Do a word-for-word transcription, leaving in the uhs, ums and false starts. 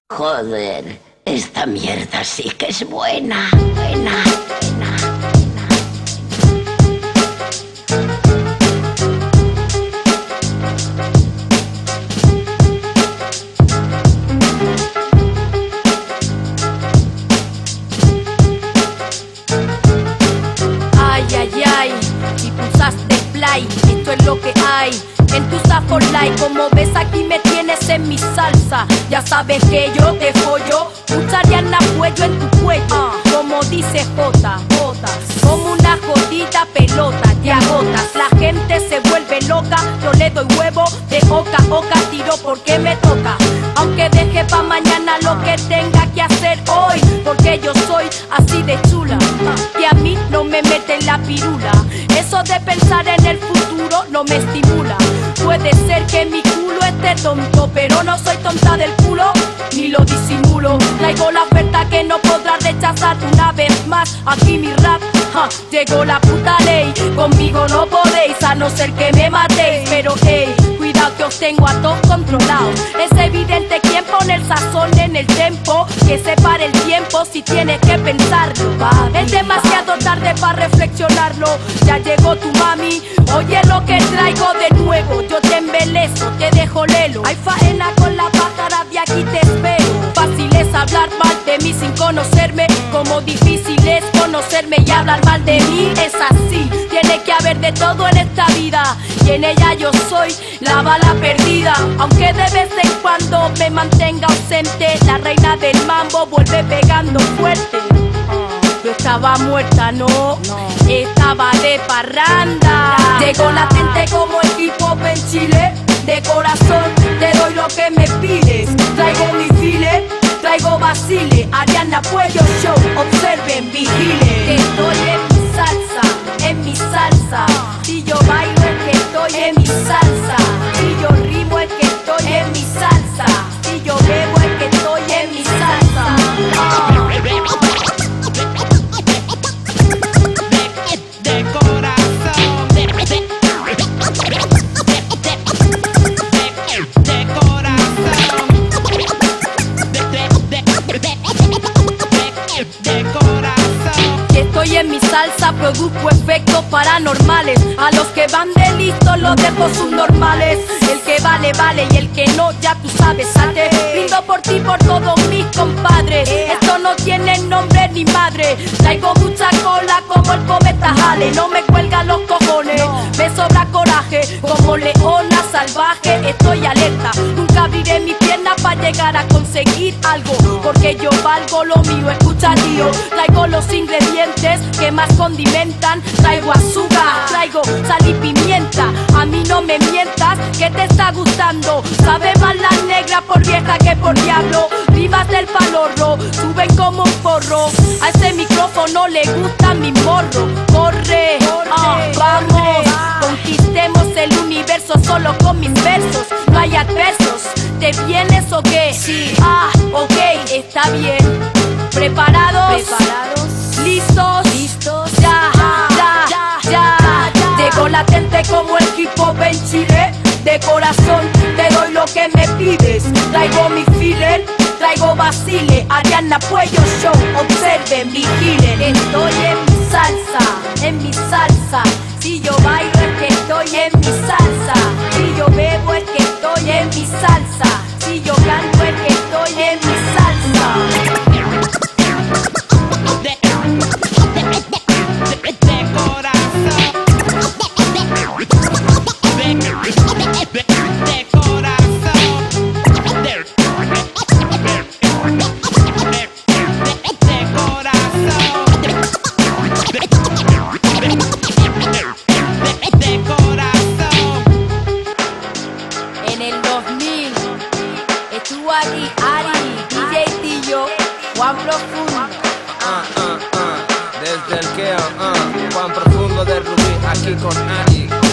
Joder, esta mierda sí que es buena, buena, buena, buena. Ay, ay, ay, si pulsaste play, esto es lo que hay. En tu Safford Light, como ves aquí me tienes en mi salsa. Ya sabes que yo te follo, mucha Ariana Puello en tu cuello. Como dice J, J, como una jodida pelota, te agotas. La gente se vuelve loca, yo le doy huevo de oca a oca, tiro porque me toca. Aunque deje pa' mañana lo que tenga que hacer hoy, porque yo soy así de chula, que a mí no me meten la pirula. Eso de pensar en el futuro no me estimula. Puede ser que mi culo esté tonto, pero no soy tonta del culo, ni lo disimulo. Traigo la oferta que no podrás rechazar una vez más. Aquí mi rap, ja, llegó la puta ley. Conmigo no podéis, a no ser que me matéis. Pero hey, cuidado que os tengo a todos controlados. Es evidente quién pone el sazón en el tempo, que separe el tiempo si tienes que pensarlo. Es demasiado tarde para reflexionarlo. Ya llegó tu mami, oye lo que traigo de nuevo. Yo te embelezo, te dejo lelo. Hay faena con la pájara, de aquí te espero. Fácil es hablar mal de mí sin conocerme, como difícil es conocerme y hablar mal de mí. Es así, tiene que haber de todo en esta vida, y en ella yo soy la bala perdida. Aunque de vez en cuando me mantenga ausente, la reina del mambo vuelve pegando fuerte. Yo estaba muerta, no, no, estaba de parranda. Llegó latente como el hip hop en Chile. De corazón te doy lo que me pides. Traigo mi file, traigo Basile. Ariana Puello Show, observen, vigilen. Estoy en mi salsa, en mi salsa. Si yo bailo es que estoy en mi salsa. Si yo rimo es que estoy en mi salsa. Si yo bebo es que estoy en mi salsa. Oh. Estoy en mi salsa, produzco efectos paranormales. A los que van de listo los dejo subnormales. El que vale, vale, y el que no, ya tú sabes, salte. Brindo por ti, por todos mis compadres. Esto no tiene nombre ni madre. Traigo mucha cola como el cometa Hale. No me cuelgan los cojones, me sobra coraje. Como leona salvaje, estoy alerta. Nunca abriré mi pierna para llegar a conseguir algo, porque yo valgo lo mío, escucha tío. Traigo los ingredientes que más condimentan. Traigo azúcar, traigo sal y pimienta. A mí no me mientas, que te está gustando. Sabe más la negra por vieja que por diablo. Rimas del palorro, suben como un forro. A ese micrófono le gusta mi morro. Corre, ah, vamos, conquistemos el universo solo con mis versos. No hay adversos, ¿te vienes o qué? Sí, ah, ok, está bien. ¿Preparados? ¿Preparados? ¿Listos? ¿Listos? Ya, ya, ya, ya, ya. Llegó latente como el hip hop en Chile. De corazón te doy lo que me pides. Traigo mi filler, traigo Basile. Ariana Puello Show, observen, vigilen. Estoy en mi salsa, en mi salsa. Si yo bailo es que estoy en mi salsa. Si yo bebo es que estoy en mi salsa. Si yo canto es que estoy en mi salsa. En el dos mil estuvo aquí Ari, D J Tillo, Juan Profundo. Ah, ah, ah, desde el Keo, ah, Juan Profundo de Rubí, aquí con Ari.